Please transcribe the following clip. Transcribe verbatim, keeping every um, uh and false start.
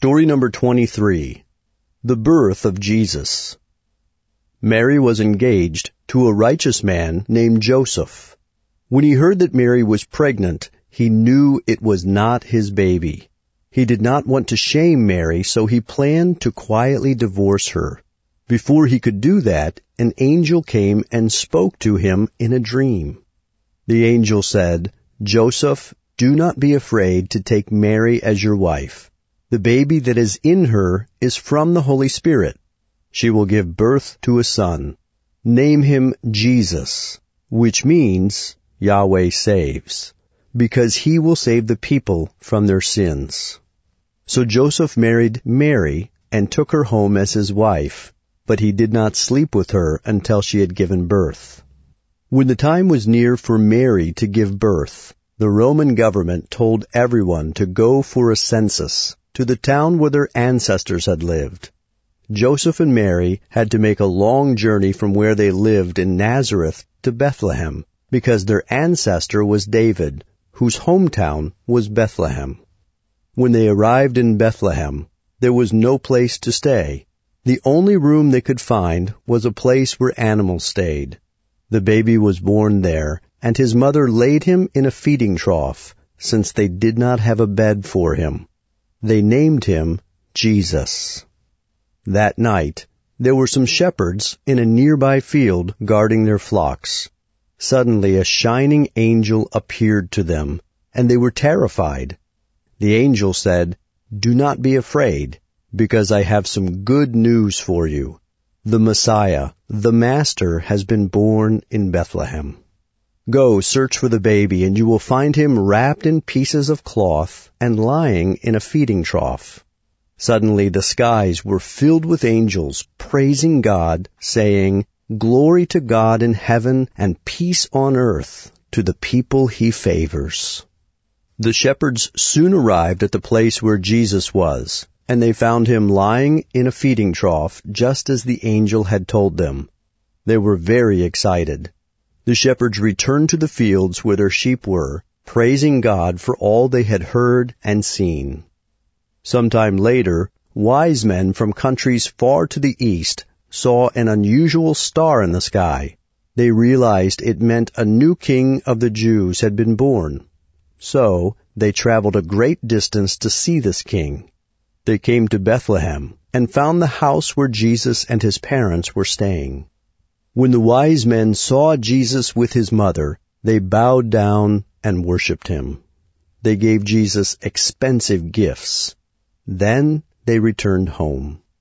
Story number twenty-three. The Birth of Jesus. Mary was engaged to a righteous man named Joseph. When he heard that Mary was pregnant, he knew it was not his baby. He did not want to shame Mary, so he planned to quietly divorce her. Before he could do that, an angel came and spoke to him in a dream. The angel said, "Joseph, do not be afraid to take Mary as your wife. The baby that is in her is from the Holy Spirit. She will give birth to a son. Name him Jesus, which means Yahweh saves, because he will save the people from their sins." So Joseph married Mary and took her home as his wife, but he did not sleep with her until she had given birth. When the time was near for Mary to give birth, the Roman government told everyone to go for a census to the town where their ancestors had lived. Joseph and Mary had to make a long journey from where they lived in Nazareth to Bethlehem, because their ancestor was David, whose hometown was Bethlehem. When they arrived in Bethlehem, there was no place to stay. The only room they could find was a place where animals stayed. The baby was born there, and his mother laid him in a feeding trough, since they did not have a bed for him. They named him Jesus. That night, there were some shepherds in a nearby field guarding their flocks. Suddenly a shining angel appeared to them, and they were terrified. The angel said, "Do not be afraid, because I have some good news for you. The Messiah, the Master, has been born in Bethlehem. Go, search for the baby, and you will find him wrapped in pieces of cloth and lying in a feeding trough." Suddenly the skies were filled with angels, praising God, saying, "Glory to God in heaven and peace on earth to the people he favors." The shepherds soon arrived at the place where Jesus was, and they found him lying in a feeding trough just as the angel had told them. They were very excited. The shepherds returned to the fields where their sheep were, praising God for all they had heard and seen. Sometime later, wise men from countries far to the east saw an unusual star in the sky. They realized it meant a new king of the Jews had been born. So they traveled a great distance to see this king. They came to Bethlehem and found the house where Jesus and his parents were staying. When the wise men saw Jesus with his mother, they bowed down and worshipped him. They gave Jesus expensive gifts. Then they returned home.